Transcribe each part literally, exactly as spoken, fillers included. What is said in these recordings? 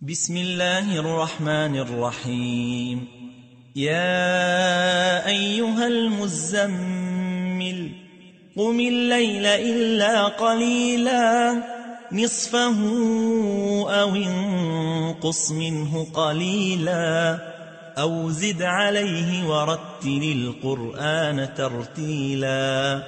بسم الله الرحمن الرحيم. يا أيها المزمل قم الليل إلا قليلا نصفه أو انقص منه قليلا أو زد عليه ورتل القرآن ترتيلا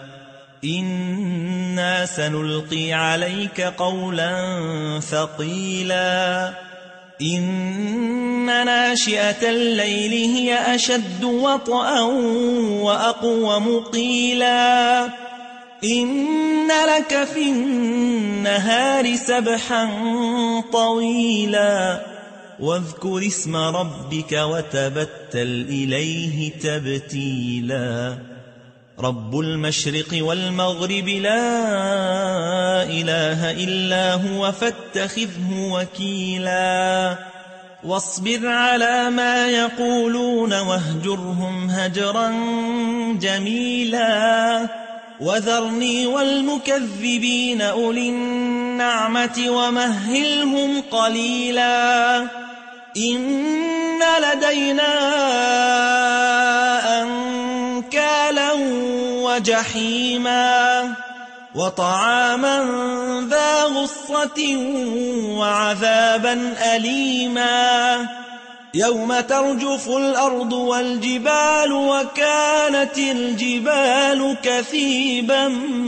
إنا سنلقي عليك قولا ثقيلا إن ناشئة الليل هي أشد وطئا وأقوم قيلا إن لك في النهار سبحا طويلا واذكر اسم ربك وتبتل إليه تبتيلا رب المشرق والمغرب لا إله إلا هو فاتخذه وكيلا واصبر على ما يقولون واهجرهم هجرا جميلا وذرني والمكذبين أولي النعمة ومهلهم قليلا إن لدينا أنكالا وجحيما وطعاما ذا غصة وعذابا أليما يوم ترجف الأرض والجبال وكانت الجبال كثيبا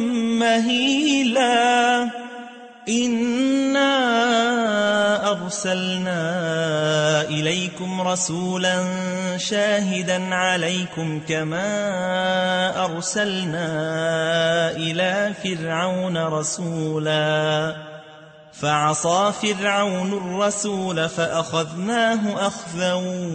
مهيلا إنا أرسلنا إليكم رسولا شاهدا عليكم كما أرسلنا إلى فرعون رسولا فعصى فرعون الرسول فأخذناه أخذا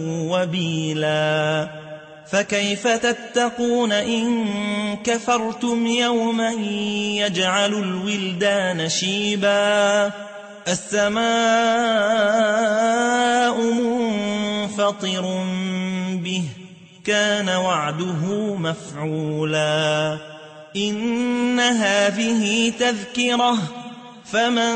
وبيلا فكيف تتقون إن كفرتم يوما يجعل الولدان شيبا السماء منفطر به كان وعده مفعولا إن هذه تذكرة فمن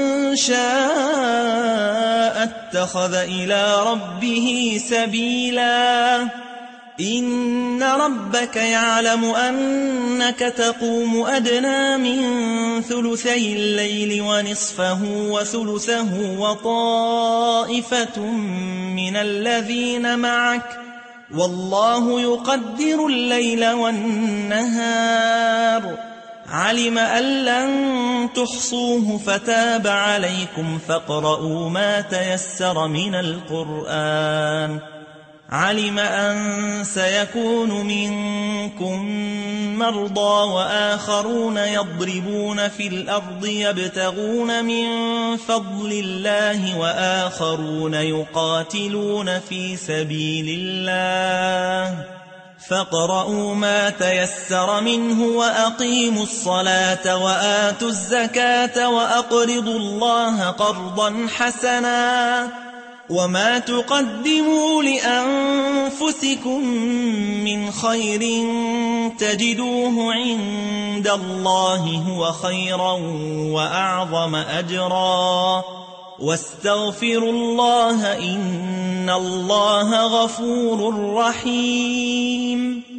شاء اتخذ إلى ربه سبيلا إن ربك يعلم أنك تقوم أدنى من ثلثي الليل ونصفه وثلثه وطائفة من الذين معك والله يقدر الليل والنهار علم أن لن تحصوه فتاب عليكم فاقرؤوا ما تيسر من القرآن علم أن سيكون منكم مرضى وآخرون يضربون في الأرض يبتغون من فضل الله وآخرون يقاتلون في سبيل الله فاقرؤوا ما تيسر منه وأقيموا الصلاة وآتوا الزكاة وأقرضوا الله قرضا حسنا وما تقدموا لأنفسكم من خير تجدوه عند الله هو خيرا وأعظم أجرا واستغفروا الله إن الله غفور رحيم